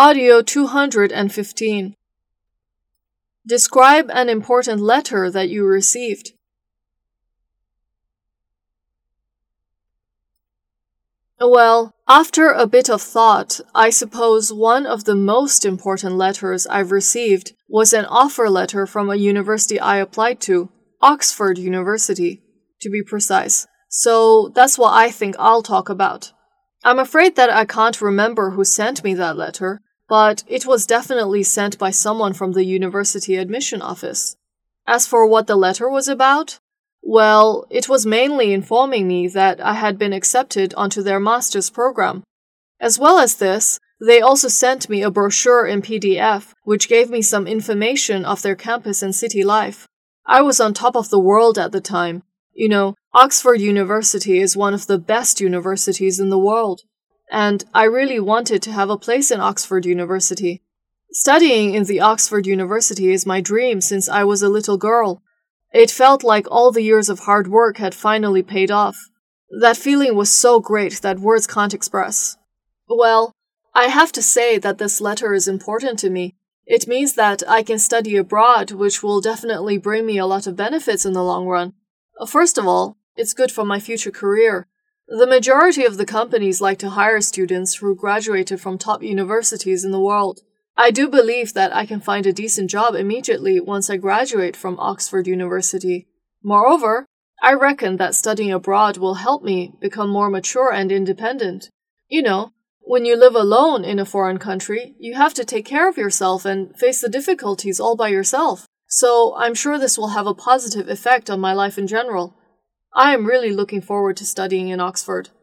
Audio 215. Describe an important letter that you received. Well, after a bit of thought, I suppose one of the most important letters I've received was an offer letter from a university I applied to, Oxford University, to be precise. So that's what I think I'll talk about. I'm afraid that I can't remember who sent me that letter, but it was definitely sent by someone from the university admission office. As for what the letter was about, well, it was mainly informing me that I had been accepted onto their master's program. As well as this, they also sent me a brochure in PDF, which gave me some information of their campus and city life. I was on top of the world at the time. You know, Oxford University is one of the best universities in the world, and I really wanted to have a place in Oxford University. Studying in the Oxford University is my dream since I was a little girl. It felt like all the years of hard work had finally paid off. That feeling was so great that words can't express. Well, I have to say that this letter is important to me. It means that I can study abroad, which will definitely bring me a lot of benefits in the long run. First of all, it's good for my future career. The majority of the companies like to hire students who graduated from top universities in the world. I do believe that I can find a decent job immediately once I graduate from Oxford University. Moreover, I reckon that studying abroad will help me become more mature and independent. You know, when you live alone in a foreign country, you have to take care of yourself and face the difficulties all by yourself. So I'm sure this will have a positive effect on my life in general. I am really looking forward to studying in Oxford.